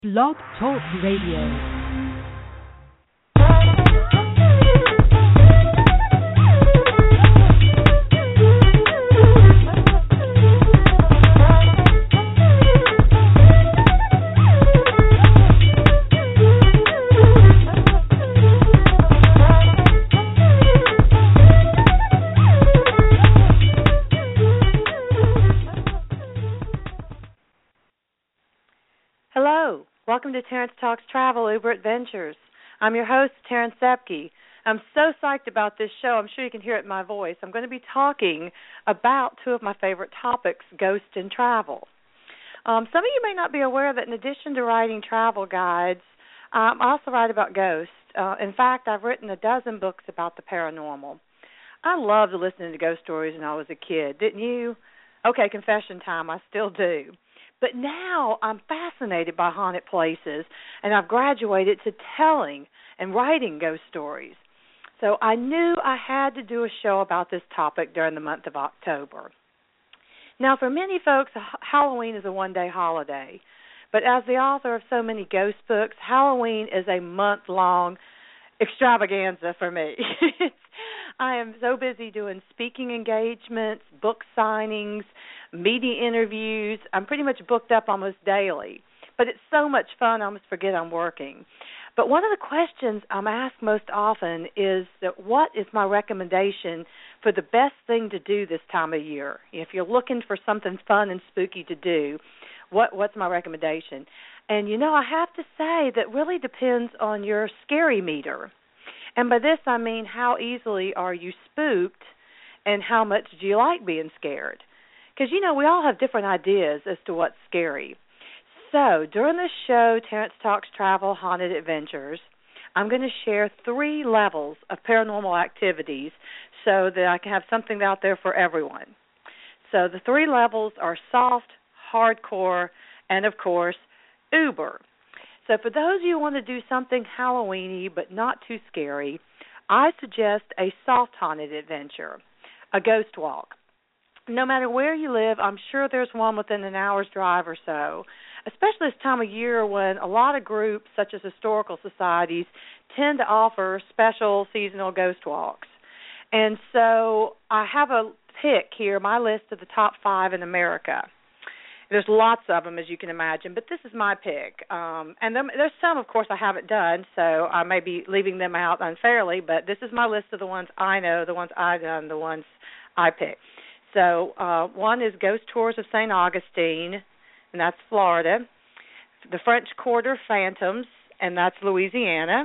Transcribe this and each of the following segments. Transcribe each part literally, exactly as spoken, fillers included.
Blog Talk Radio. Welcome to Terrence Talks Travel, Uber Adventures. I'm your host, Terrence Sepke. I'm so psyched about this show. I'm sure you can hear it in my voice. I'm going to be talking about two of my favorite topics, ghosts and travel. Um, some of you may not be aware that in addition to writing travel guides, um, I also write about ghosts. Uh, in fact, I've written a dozen books about the paranormal. I loved listening to ghost stories when I was a kid, didn't you? Okay, confession time, I still do. But now I'm fascinated by haunted places, and I've graduated to telling and writing ghost stories. So I knew I had to do a show about this topic during the month of October. Now, for many folks, Halloween is a one-day holiday. But as the author of so many ghost books, Halloween is a month-long extravaganza for me. I am so busy doing speaking engagements, book signings, media interviews. I'm pretty much booked up almost daily. But it's so much fun, I almost forget I'm working. But one of the questions I'm asked most often is that what is my recommendation for the best thing to do this time of year? If you're looking for something fun and spooky to do, what what's my recommendation? And, you know, I have to say that really depends on your scary meter. And by this I mean how easily are you spooked and how much do you like being scared? Because, you know, we all have different ideas as to what's scary. So during this show, Terrence Talks Travel, Haunted Adventures, I'm going to share three levels of paranormal activities so that I can have something out there for everyone. So the three levels are soft, hardcore, and, of course, Uber. So for those of you who want to do something Halloween-y but not too scary, I suggest a soft haunted adventure, a ghost walk. No matter where you live, I'm sure there's one within an hour's drive or so, especially this time of year when a lot of groups, such as historical societies, tend to offer special seasonal ghost walks. And so I have a pick here, my list of the top five in America. There's lots of them, as you can imagine, but this is my pick. Um, and them, there's some, of course, I haven't done, so I may be leaving them out unfairly, but this is my list of the ones I know, the ones I've done, the ones I picked. So uh, one is Ghost Tours of Saint Augustine, and that's Florida. The French Quarter Phantoms, and that's Louisiana.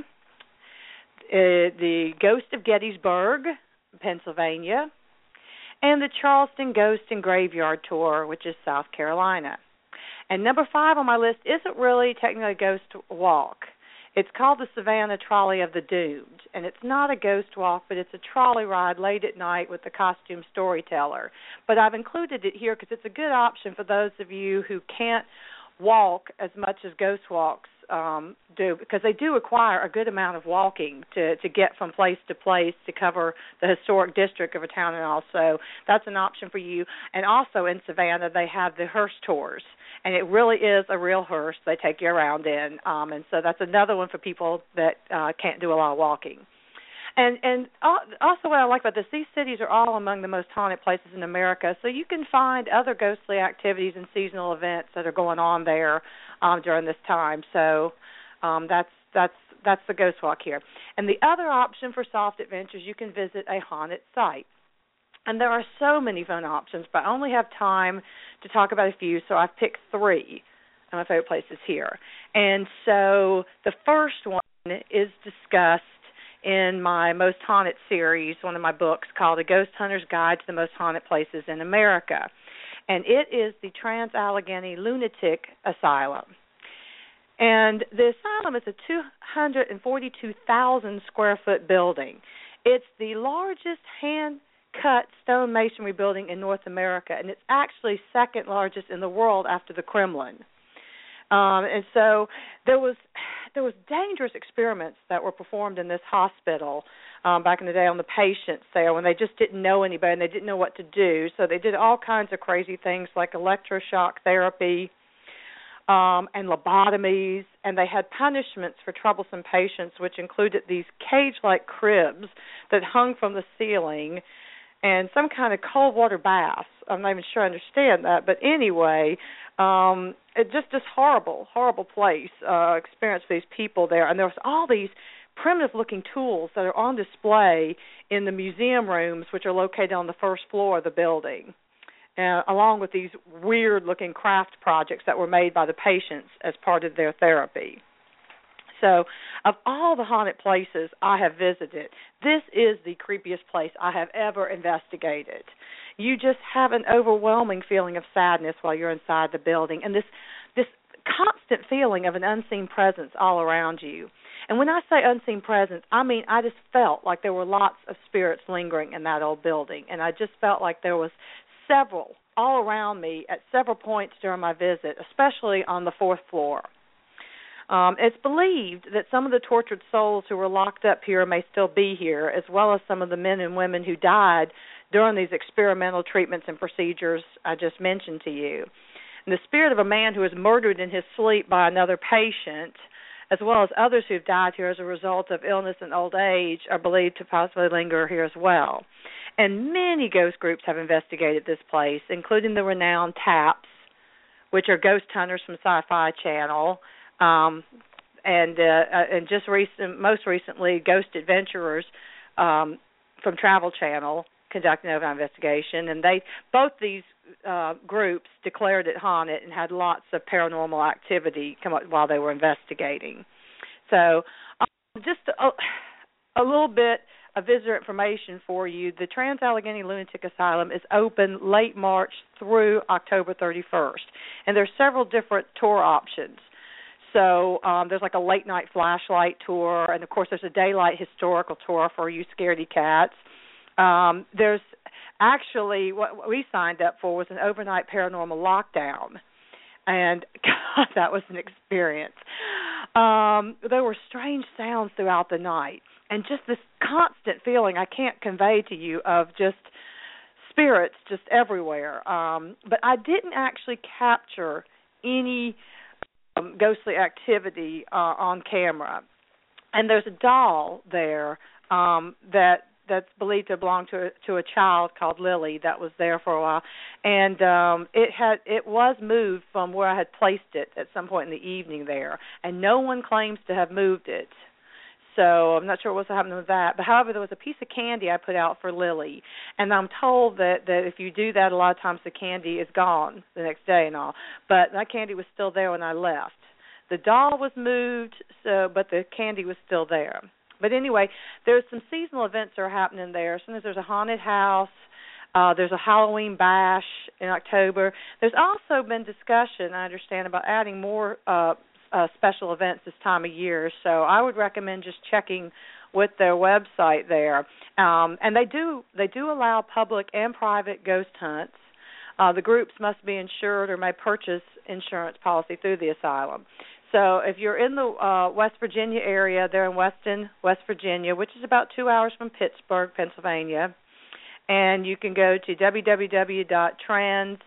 Uh, the Ghost of Gettysburg, Pennsylvania. And the Charleston Ghost and Graveyard Tour, which is South Carolina. And number five on my list isn't really technically a ghost walk. It's called the Savannah Trolley of the Doomed, and it's not a ghost walk, but it's a trolley ride late at night with the costume storyteller. But I've included it here because it's a good option for those of you who can't walk as much as ghost walks um, do, because they do require a good amount of walking to, to get from place to place to cover the historic district of a town and all. So that's an option for you. And also in Savannah, they have the hearse tours, and it really is a real hearse they take you around in. Um, and so that's another one for people that uh, can't do a lot of walking. And and also what I like about this, these cities are all among the most haunted places in America, so you can find other ghostly activities and seasonal events that are going on there um, during this time. So um, that's that's that's the ghost walk here. And the other option for soft adventures, you can visit a haunted site. And there are so many fun options, but I only have time to talk about a few, so I've picked three of my favorite places here. And so the first one is discussed in my Most Haunted series, one of my books called A Ghost Hunter's Guide to the Most Haunted Places in America. And it is the Trans-Allegheny Lunatic Asylum. And the asylum is a two hundred forty-two thousand square foot building. It's the largest hand-cut stone masonry building in North America, and it's actually second largest in the world after the Kremlin. Um, and so there was there was dangerous experiments that were performed in this hospital um, back in the day on the patients there when they just didn't know anybody and they didn't know what to do. So they did all kinds of crazy things like electroshock therapy, um, and lobotomies, and they had punishments for troublesome patients, which included these cage-like cribs that hung from the ceiling and some kind of cold water baths. I'm not even sure I understand that, but anyway, um, it just this horrible, horrible place uh, experience for these people there, and there was all these primitive-looking tools that are on display in the museum rooms, which are located on the first floor of the building, uh, along with these weird-looking craft projects that were made by the patients as part of their therapy. So, of all the haunted places I have visited, this is the creepiest place I have ever investigated. You just have an overwhelming feeling of sadness while you're inside the building, and this this constant feeling of an unseen presence all around you. And when I say unseen presence, I mean I just felt like there were lots of spirits lingering in that old building, and I just felt like there was several all around me at several points during my visit, especially on the fourth floor. Um, it's believed that some of the tortured souls who were locked up here may still be here, as well as some of the men and women who died during these experimental treatments and procedures I just mentioned to you. And the spirit of a man who was murdered in his sleep by another patient, as well as others who've died here as a result of illness and old age, are believed to possibly linger here as well. And many ghost groups have investigated this place, including the renowned TAPS, which are ghost hunters from Sci-Fi Channel, um, and uh, and just recent, most recently, Ghost Adventurers um, from Travel Channel conducting an investigation, and they both these uh, groups declared it haunted and had lots of paranormal activity come up while they were investigating. So, um, just a, a little bit of visitor information for you. The Trans-Allegheny Lunatic Asylum is open late March through October thirty-first, and there's several different tour options. So um, there's like a late-night flashlight tour, and, of course, there's a daylight historical tour for you scaredy cats. Um, there's actually, what we signed up for was an overnight paranormal lockdown, and, God, that was an experience. Um, there were strange sounds throughout the night, and just this constant feeling I can't convey to you of just spirits just everywhere. Um, but I didn't actually capture any Um, ghostly activity uh, on camera, and there's a doll there um, that that's believed to belong to a, to a child called Lily that was there for a while, and um, it had it was moved from where I had placed it at some point in the evening there, and no one claims to have moved it. So I'm not sure what's happening with that. But however, there was a piece of candy I put out for Lily, and I'm told that, that if you do that, a lot of times the candy is gone the next day and all. But that candy was still there when I left. The doll was moved, so but the candy was still there. But anyway, there's some seasonal events that are happening there. Sometimes there's a haunted house. Uh, there's a Halloween bash in October. There's also been discussion, I understand, about adding more uh Uh, special events this time of year, so I would recommend just checking with their website there. Um, and they do they do allow public and private ghost hunts. Uh, the groups must be insured or may purchase insurance policy through the asylum. So if you're in the uh, West Virginia area, they're in Weston, West Virginia, which is about two hours from Pittsburgh, Pennsylvania, and you can go to w w w dot trans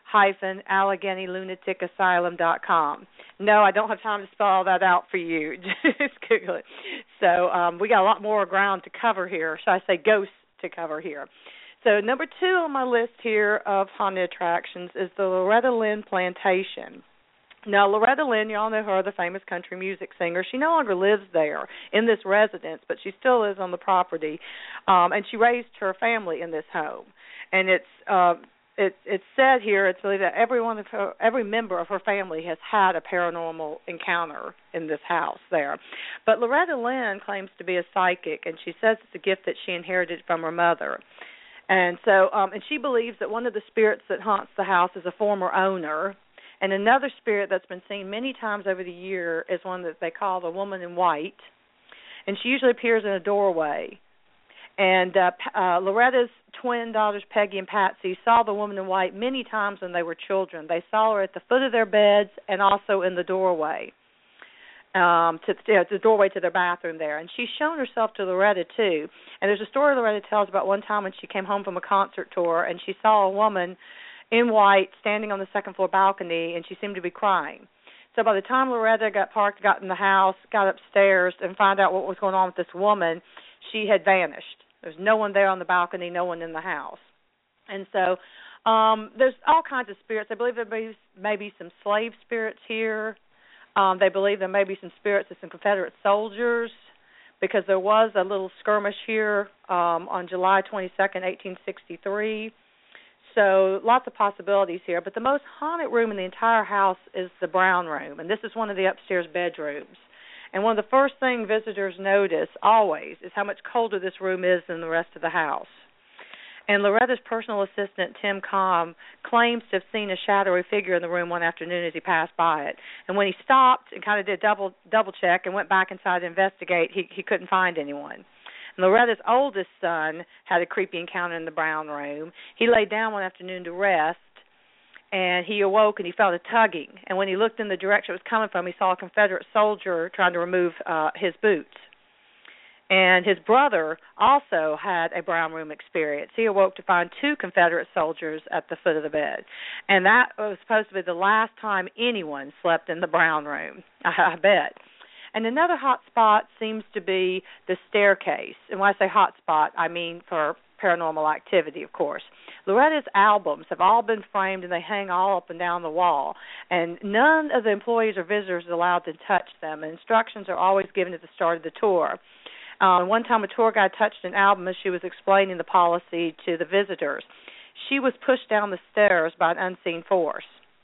Allegheny Lunatic Asylum dot com. No, I don't have time to spell all that out for you. Just Google it. So um, we got a lot more ground to cover here. Should I say ghosts to cover here? So number two on my list here of haunted attractions is the Loretta Lynn Plantation. Now, Loretta Lynn, you all know her, the famous country music singer. She no longer lives there in this residence, but she still lives on the property, um, and she raised her family in this home. And it's uh, It, it's said here, it's believed that every one of her, every member of her family has had a paranormal encounter in this house there. But Loretta Lynn claims to be a psychic, and she says it's a gift that she inherited from her mother. And so, um, and she believes that one of the spirits that haunts the house is a former owner, and another spirit that's been seen many times over the year is one that they call the Woman in White, and she usually appears in a doorway. And uh, uh, Loretta's twin daughters, Peggy and Patsy, saw the Woman in White many times when they were children. They saw her at the foot of their beds and also in the doorway, um, to you know, the doorway to their bathroom there. And she's shown herself to Loretta, too. And there's a story Loretta tells about one time when she came home from a concert tour and she saw a woman in white standing on the second floor balcony, and she seemed to be crying. So by the time Loretta got parked, got in the house, got upstairs, and found out what was going on with this woman, she had vanished. There's no one there on the balcony, no one in the house. And so um, there's all kinds of spirits. They believe there may, may be some slave spirits here. Um, they believe there may be some spirits of some Confederate soldiers, because there was a little skirmish here um, on July twenty-second, eighteen sixty-three. So lots of possibilities here. But the most haunted room in the entire house is the Brown Room, and this is one of the upstairs bedrooms. And one of the first things visitors notice always is how much colder this room is than the rest of the house. And Loretta's personal assistant, Tim Comm, claims to have seen a shadowy figure in the room one afternoon as he passed by it. And when he stopped and kind of did double double check and went back inside to investigate, he, he couldn't find anyone. And Loretta's oldest son had a creepy encounter in the Brown Room. He laid down one afternoon to rest, and he awoke and he felt a tugging. And when he looked in the direction it was coming from, he saw a Confederate soldier trying to remove uh, his boots. And his brother also had a Brown Room experience. He awoke to find two Confederate soldiers at the foot of the bed. And that was supposed to be the last time anyone slept in the Brown Room, I, I bet. And another hot spot seems to be the staircase. And when I say hot spot, I mean for paranormal activity, of course. Loretta's albums have all been framed, and they hang all up and down the wall. And none of the employees or visitors are allowed to touch them. And instructions are always given at the start of the tour. Uh, one time a tour guide touched an album as she was explaining the policy to the visitors. She was pushed down the stairs by an unseen force.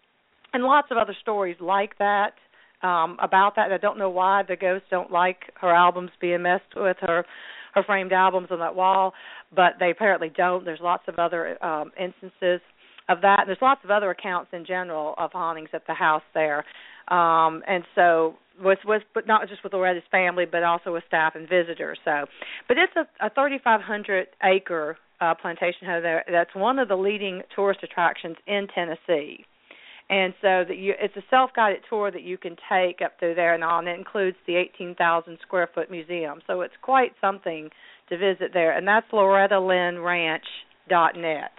And lots of other stories like that, um, about that. I don't know why the ghosts don't like her albums being messed with, her, her framed albums on that wall, but they apparently don't. There's lots of other um, instances of that. And there's lots of other accounts in general of hauntings at the house there. Um, and so, with, with, but not just with Loretta's family, but also with staff and visitors. So, but it's a, a thirty-five hundred acre uh, plantation home there. That's one of the leading tourist attractions in Tennessee. And so, that you, it's a self-guided tour that you can take up through there and on. It includes the eighteen thousand square foot museum. So it's quite something to visit there. And that's Loretta Lynn Ranch dot net.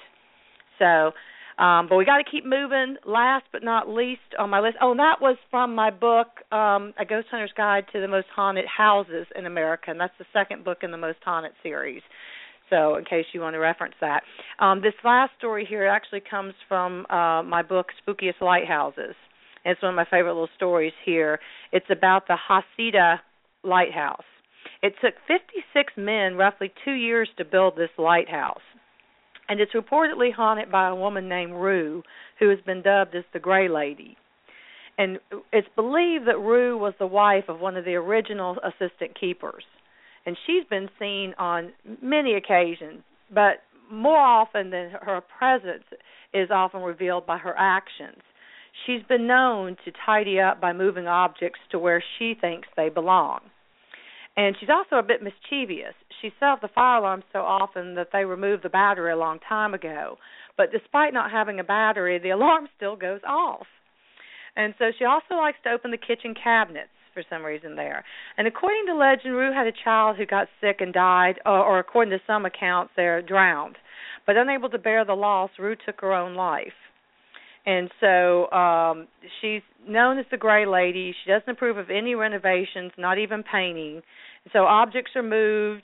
So. Um, but we got to keep moving. Last but not least on my list, oh, and that was from my book, um, A Ghost Hunter's Guide to the Most Haunted Houses in America, and that's the second book in the Most Haunted series. So in case you want to reference that. Um, this last story here actually comes from uh, my book, Spookiest Lighthouses. And it's one of my favorite little stories here. It's about the Hasidah Lighthouse. It took fifty-six men roughly two years to build this lighthouse. And it's reportedly haunted by a woman named Rue, who has been dubbed as the Gray Lady. And it's believed that Rue was the wife of one of the original assistant keepers. And she's been seen on many occasions, but more often than her presence is often revealed by her actions. She's been known to tidy up by moving objects to where she thinks they belong. And she's also a bit mischievous. She set off the fire alarm so often that they removed the battery a long time ago. But despite not having a battery, the alarm still goes off. And so she also likes to open the kitchen cabinets for some reason there. And according to legend, Rue had a child who got sick and died, or, or according to some accounts, they're drowned. But unable to bear the loss, Rue took her own life. And so um, she's known as the Gray Lady. She doesn't approve of any renovations, not even painting. So objects are moved.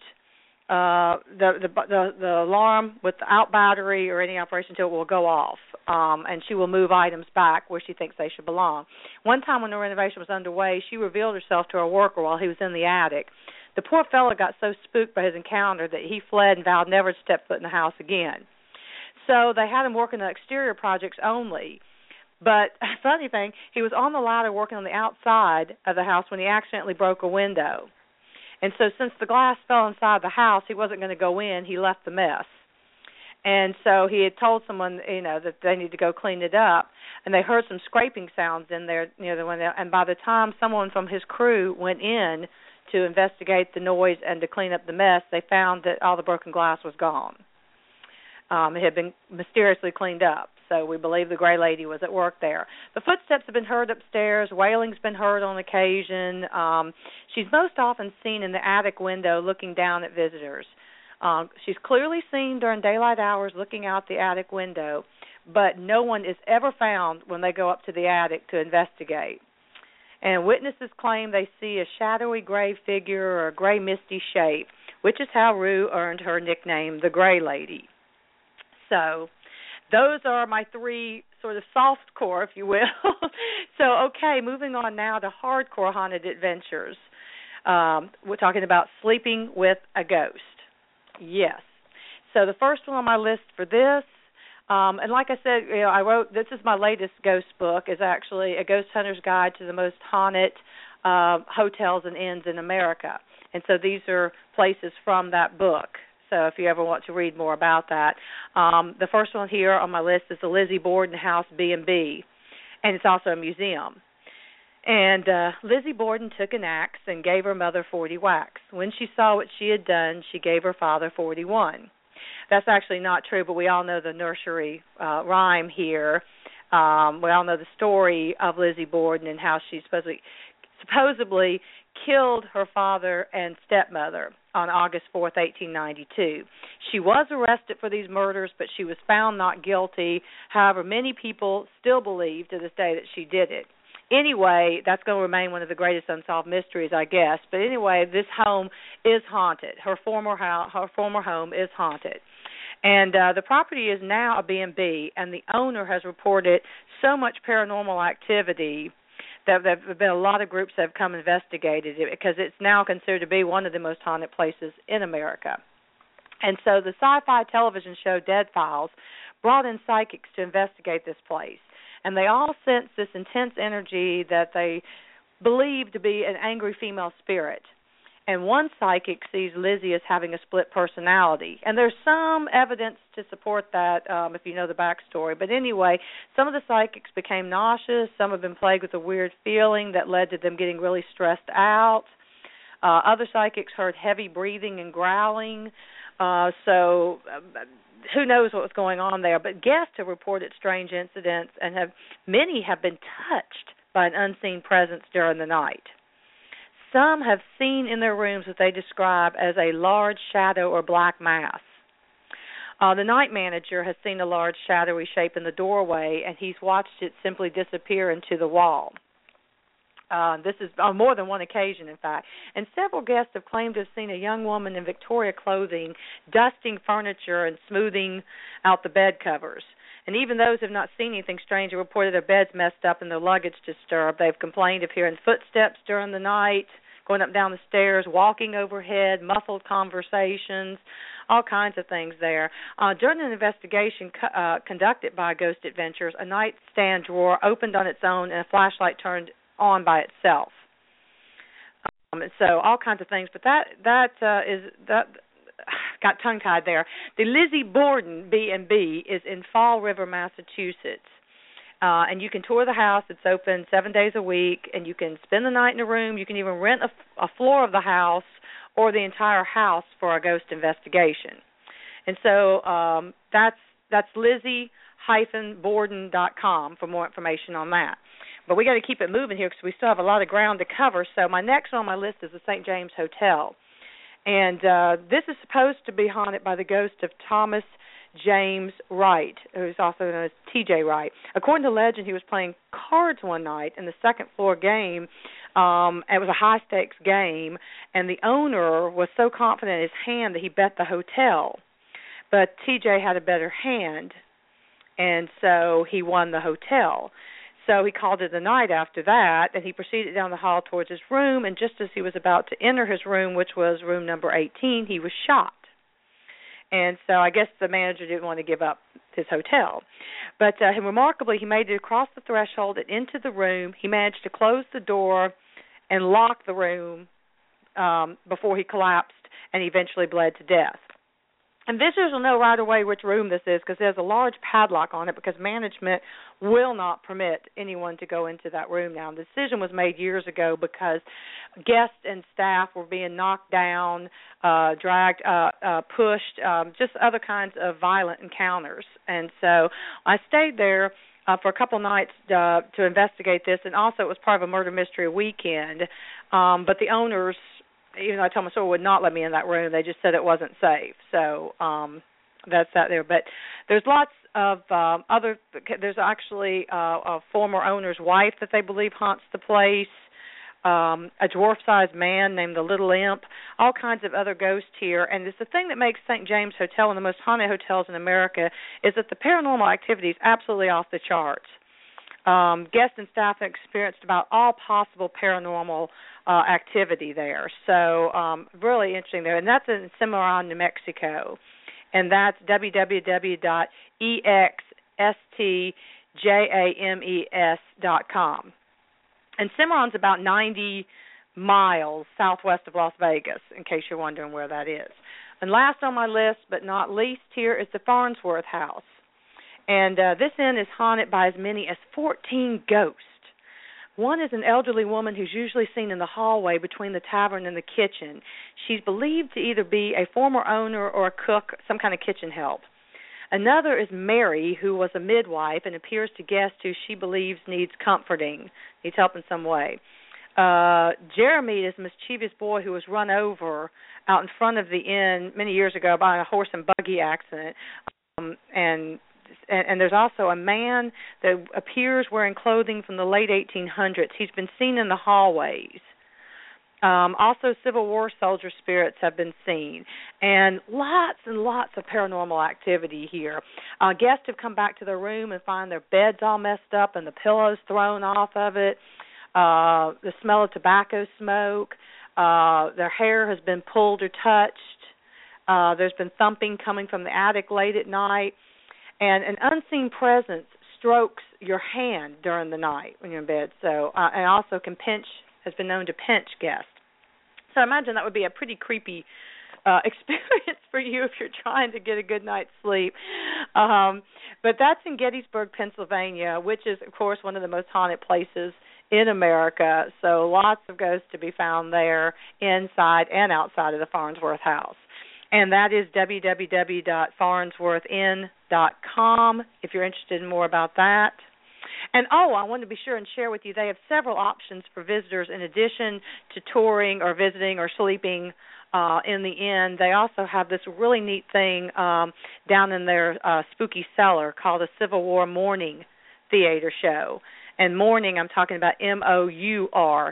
Uh, the, the the the alarm without battery or any operation to it will go off, um, and she will move items back where she thinks they should belong. One time when the renovation was underway, she revealed herself to a worker while he was in the attic. The poor fellow got so spooked by his encounter that he fled and vowed never to step foot in the house again. So they had him working on exterior projects only. But funny thing, he was on the ladder working on the outside of the house when he accidentally broke a window. And so since the glass fell inside the house, he wasn't going to go in. He left the mess. And so he had told someone, you know, that they need to go clean it up. And they heard some scraping sounds in there near the window. And by the time someone from his crew went in to investigate the noise and to clean up the mess, they found that all the broken glass was gone. Um, it had been mysteriously cleaned up. So we believe the Gray Lady was at work there. The footsteps have been heard upstairs. Wailing's been heard on occasion. Um, she's most often seen in the attic window looking down at visitors. Um, she's clearly seen during daylight hours looking out the attic window, but no one is ever found when they go up to the attic to investigate. and witnesses claim they see a shadowy gray figure or a gray misty shape, which is how Rue earned her nickname, the Gray Lady. So those are my three sort of soft core, if you will. So, okay, moving on now to hardcore haunted adventures. Um, we're talking about sleeping with a ghost. Yes. So the first one on my list for this, um, and like I said, you know, I wrote, this is my latest ghost book, is actually A Ghost Hunter's Guide to the Most Haunted uh, Hotels and Inns in America. And so these are places from that book. So if you ever want to read more about that. Um, the first one here on my list is the Lizzie Borden House B and B, and it's also a museum. And uh, Lizzie Borden took an axe and gave her mother forty whacks. When she saw what she had done, she gave her father forty-one. That's actually not true, but we all know the nursery uh, rhyme here. Um, we all know the story of Lizzie Borden and how she supposedly, supposedly killed her father and stepmother on August fourth, eighteen ninety-two. She was arrested for these murders, but she was found not guilty. However, many people still believe to this day that she did it. Anyway, that's going to remain one of the greatest unsolved mysteries, I guess. But anyway, this home is haunted. Her former house, her former home is haunted. And uh, the property is now a B and B, and the owner has reported so much paranormal activity that there have been a lot of groups that have come investigated it because it's now considered to be one of the most haunted places in America. And so the sci-fi television show Dead Files brought in psychics to investigate this place. And they all sense this intense energy that they believe to be an angry female spirit. And one psychic sees Lizzie as having a split personality. And there's some evidence to support that um, if you know the backstory. But anyway, some of the psychics became nauseous. Some have been plagued with a weird feeling that led to them getting really stressed out. Uh, other psychics heard heavy breathing and growling. Uh, so uh, who knows what was going on there. But guests have reported strange incidents, and have many have been touched by an unseen presence during the night. Some have seen in their rooms what they describe as a large shadow or black mass. Uh, the night manager has seen a large shadowy shape in the doorway, and he's watched it simply disappear into the wall. Uh, this is on more than one occasion, in fact. And several guests have claimed to have seen a young woman in Victoria clothing dusting furniture and smoothing out the bed covers. And even those who have not seen anything strange have reported their beds messed up and their luggage disturbed. They've complained of hearing footsteps during the night, going up and down the stairs, walking overhead, muffled conversations, all kinds of things there. Uh, during an investigation co- uh, conducted by Ghost Adventures, a nightstand drawer opened on its own and a flashlight turned on by itself. Um, so all kinds of things. But that that uh, is that. Got tongue-tied there. The Lizzie Borden B and B is in Fall River, Massachusetts. Uh, and you can tour the house. It's open seven days a week, and you can spend the night in a room. You can even rent a, a floor of the house or the entire house for a ghost investigation. And so um, that's that's Lizzie Borden dot com for more information on that. But we got to keep it moving here because we still have a lot of ground to cover. So my next on my list is the Saint James Hotel. And uh, this is supposed to be haunted by the ghost of Thomas James Wright, who's also known as T J Wright. According to legend, he was playing cards one night in the second floor game. Um, it was a high-stakes game, and the owner was so confident in his hand that he bet the hotel. But T J had a better hand, and so he won the hotel. So he called it a night after that, and he proceeded down the hall towards his room, and just as he was about to enter his room, which was room number eighteen, he was shot. And so I guess the manager didn't want to give up his hotel. But uh, remarkably, he made it across the threshold and into the room. He managed to close the door and lock the room um, before he collapsed, and he eventually bled to death. And visitors will know right away which room this is because there's a large padlock on it because management will not permit anyone to go into that room now. The decision was made years ago because guests and staff were being knocked down, uh, dragged, uh, uh, pushed, um, just other kinds of violent encounters. And so I stayed there uh, for a couple nights uh, to investigate this, and also it was part of a murder mystery weekend. Um, but the owners, even though I told my store would not let me in that room, they just said it wasn't safe. So um, that's that there. But there's lots of um, other. There's actually uh, a former owner's wife that they believe haunts the place. um, a dwarf-sized man named the Little Imp, all kinds of other ghosts here. And it's the thing that makes Saint James Hotel one of the most haunted hotels in America is that the paranormal activity is absolutely off the charts. Um, guests and staff have experienced about all possible paranormal uh, activity there. So um, really interesting there. And that's in Cimarron, New Mexico. And that's w w w dot e x s t james dot com. And Cimarron's about ninety miles southwest of Las Vegas, in case you're wondering where that is. And last on my list, but not least here, is the Farnsworth House. And uh, this inn is haunted by as many as fourteen ghosts. One is an elderly woman who's usually seen in the hallway between the tavern and the kitchen. She's believed to either be a former owner or a cook, some kind of kitchen help. Another is Mary, who was a midwife and appears to guests who she believes needs comforting, needs help in some way. Uh, Jeremy is a mischievous boy who was run over out in front of the inn many years ago by a horse and buggy accident. Um, and And, and there's also a man that appears wearing clothing from the late eighteen hundreds. He's been seen in the hallways. Um, also, Civil War soldier spirits have been seen. And lots and lots of paranormal activity here. Uh, guests have come back to their room and find their beds all messed up and the pillows thrown off of it. Uh, the smell of tobacco smoke. Uh, their hair has been pulled or touched. Uh, there's been thumping coming from the attic late at night. And an unseen presence strokes your hand during the night when you're in bed. So, uh, and also can pinch, has been known to pinch guests. So I imagine that would be a pretty creepy uh, experience for you if you're trying to get a good night's sleep. Um, but that's in Gettysburg, Pennsylvania, which is, of course, one of the most haunted places in America. So lots of ghosts to be found there inside and outside of the Farnsworth House. And that is w w w dot farnsworth inn dot com if you're interested in more about that. And, oh, I wanted to be sure and share with you, they have several options for visitors in addition to touring or visiting or sleeping uh, in the inn. They also have this really neat thing um, down in their uh, spooky cellar called a Civil War Mourning Theater Show. And mourning, I'm talking about M O U R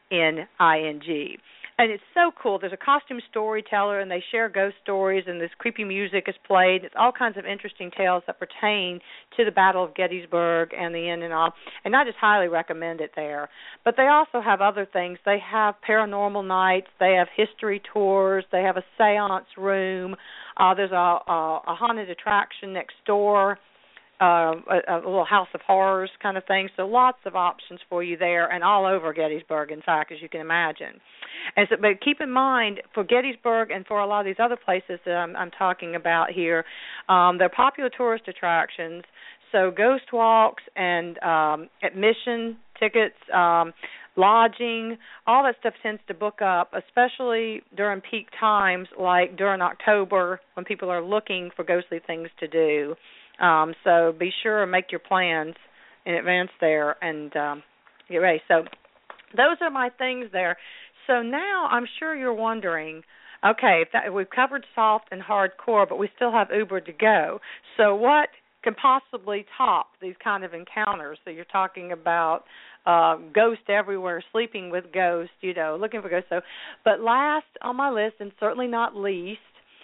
N I N G. And it's so cool. There's a costume storyteller, and they share ghost stories, and this creepy music is played. It's all kinds of interesting tales that pertain to the Battle of Gettysburg and the inn and all. And I just highly recommend it there. But they also have other things. They have paranormal nights. They have history tours. They have a seance room. Uh, there's a, a, a haunted attraction next door. Uh, a, a little house of horrors kind of thing. So lots of options for you there and all over Gettysburg, in fact, as you can imagine. And so, but keep in mind, for Gettysburg and for a lot of these other places that I'm, I'm talking about here, um, they're popular tourist attractions. So ghost walks and um, admission tickets, um, lodging, all that stuff tends to book up, especially during peak times like during October when people are looking for ghostly things to do. Um, so be sure and make your plans in advance there and um, get ready. So those are my things there. So now I'm sure you're wondering, okay, if that, we've covered soft and hardcore, but we still have Uber to go. So what can possibly top these kind of encounters? So you're talking about uh, ghosts everywhere, sleeping with ghosts, you know, looking for ghosts. So, but last on my list, and certainly not least,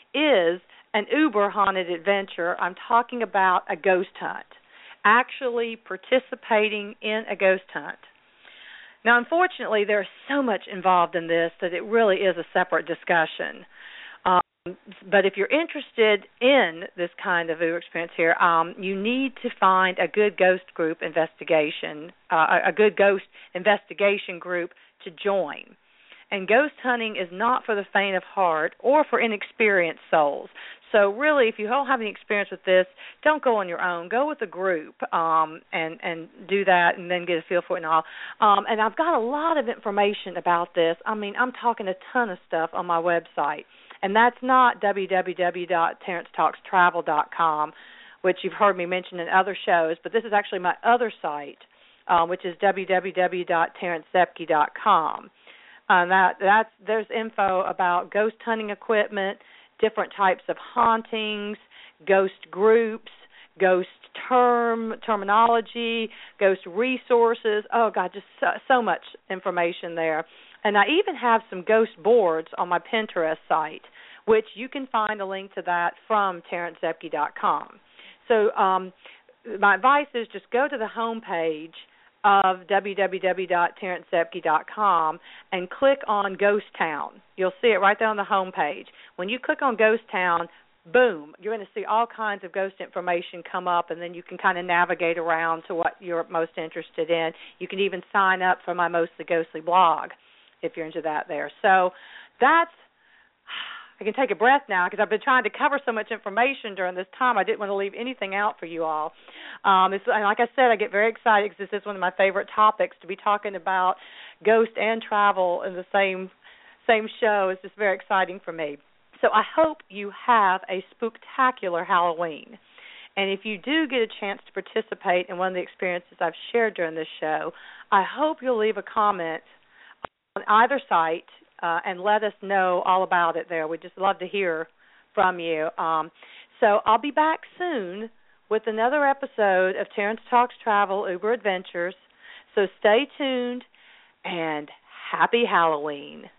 is an Uber haunted adventure. I'm talking about a ghost hunt, actually participating in a ghost hunt. Now, unfortunately, there's so much involved in this that it really is a separate discussion. Um, but if you're interested in this kind of Uber experience here, um, you need to find a good ghost group investigation, uh, a good ghost investigation group to join. And ghost hunting is not for the faint of heart or for inexperienced souls. So really, if you don't have any experience with this, don't go on your own. Go with a group um, and, and do that and then get a feel for it and all. Um, and I've got a lot of information about this. I mean, I'm talking a ton of stuff on my website. And that's not w w w dot terrence talks travel dot com, which you've heard me mention in other shows, but this is actually my other site, uh, which is w w w dot terrence zepke dot com. Uh, that that's there's info about ghost hunting equipment, different types of hauntings, ghost groups, ghost term terminology, ghost resources. Oh, God, just so, so much information there. And I even have some ghost boards on my Pinterest site, which you can find a link to that from Terrence Zepke dot com. So um, my advice is just go to the home page of w w w dot terrence zepke dot com and click on Ghost Town. You'll see it right there on the home page. When you click on Ghost Town, boom, you're going to see all kinds of ghost information come up, and then you can kind of navigate around to what you're most interested in. You can even sign up for my Mostly Ghostly blog if you're into that there. So that's, I can take a breath now because I've been trying to cover so much information during this time. I didn't want to leave anything out for you all. Um, it's, and like I said, I get very excited because this is one of my favorite topics to be talking about ghost and travel in the same same show. It's just very exciting for me. So I hope you have a spooktacular Halloween. And if you do get a chance to participate in one of the experiences I've shared during this show, I hope you'll leave a comment on either site uh, and let us know all about it there. We'd just love to hear from you. Um, so I'll be back soon with another episode of Terrence Talks Travel Uber Adventures. So stay tuned and happy Halloween.